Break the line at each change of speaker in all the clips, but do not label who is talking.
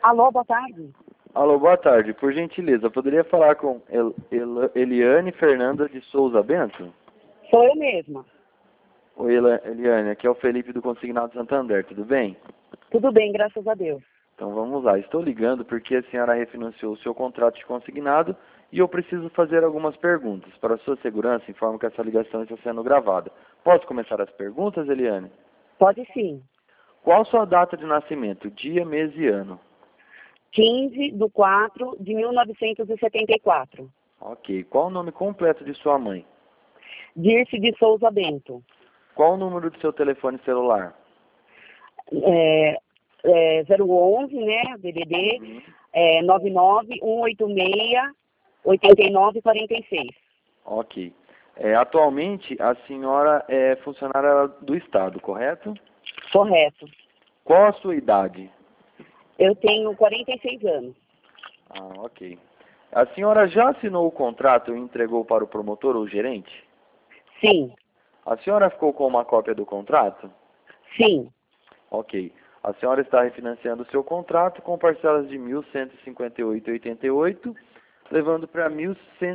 Alô, boa tarde.
Alô, boa tarde. Por gentileza, poderia falar com Eliane Fernanda de Souza Bento?
Sou eu mesma.
Oi, Eliane, aqui é o Felipe do Consignado Santander, tudo bem?
Tudo bem, graças a Deus.
Então vamos lá. Estou ligando porque a senhora refinanciou o seu contrato de consignado e eu preciso fazer algumas perguntas. Para a sua segurança, informo que essa ligação está sendo gravada. Posso começar as perguntas, Eliane?
Pode sim.
Qual sua data de nascimento? Dia, mês e ano?
15/4/1974.
Ok. Qual o nome completo de sua mãe?
Dirce de Souza Bento.
Qual o número do seu telefone celular?
011, né, DDD, 99186-8946.
Ok. Atualmente, a senhora é funcionária do Estado, correto?
Correto.
Qual a sua idade?
Eu tenho 46 anos.
Ah, ok. A senhora já assinou o contrato e entregou para o promotor ou gerente?
Sim,
A senhora ficou com uma cópia do contrato?
sim,
Ok. A senhora está refinanciando o seu contrato com parcelas de R$ 1.158,88, levando para R$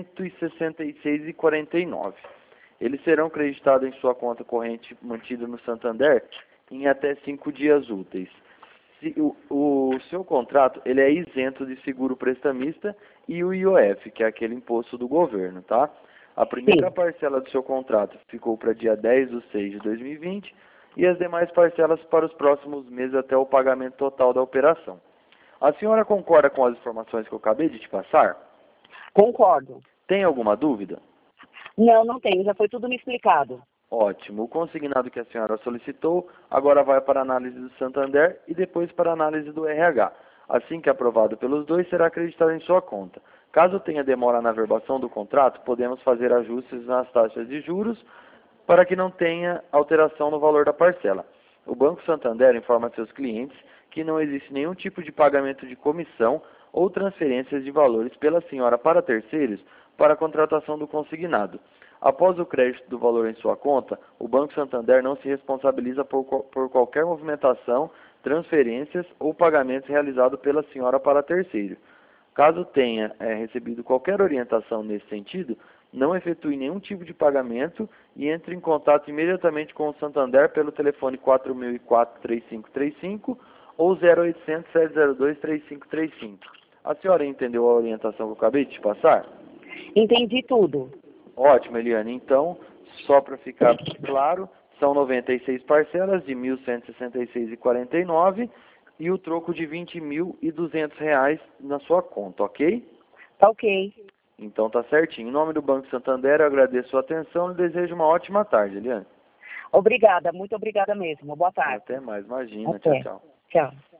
1.166,49. Eles serão creditados em sua conta corrente mantida no Santander em até 5 dias úteis. O seu contrato ele é isento de seguro prestamista e o IOF, que é aquele imposto do governo, tá? A primeira
sim.
parcela do seu contrato ficou para dia 10/6/2020 e as demais parcelas para os próximos meses até o pagamento total da operação. A senhora concorda com as informações que eu acabei de te passar?
Concordo.
Tem alguma dúvida?
Não, não tenho. Já foi tudo me explicado.
Ótimo. O consignado que a senhora solicitou agora vai para a análise do Santander e depois para a análise do RH. Assim que aprovado pelos dois, será acreditado em sua conta. Caso tenha demora na verbação do contrato, podemos fazer ajustes nas taxas de juros para que não tenha alteração no valor da parcela. O Banco Santander informa seus clientes que não existe nenhum tipo de pagamento de comissão ou transferências de valores pela senhora para terceiros para a contratação do consignado. Após o crédito do valor em sua conta, o Banco Santander não se responsabiliza por qualquer movimentação, transferências ou pagamentos realizados pela senhora para terceiro. Caso tenha recebido qualquer orientação nesse sentido, não efetue nenhum tipo de pagamento e entre em contato imediatamente com o Santander pelo telefone 4004-3535 ou 0800-702-3535. A senhora entendeu a orientação que eu acabei de te passar?
Entendi tudo.
Ótimo, Eliane. Então, só para ficar claro, são 96 parcelas de R$ 1.166,49 e o troco de R$ 20.200 na sua conta, ok?
Tá ok.
Então tá certinho. Em nome do Banco Santander, eu agradeço a sua atenção e desejo uma ótima tarde, Eliane.
Obrigada, muito obrigada mesmo. Boa tarde.
Até mais, imagina. Tchau,
Até.
tchau.
Tchau.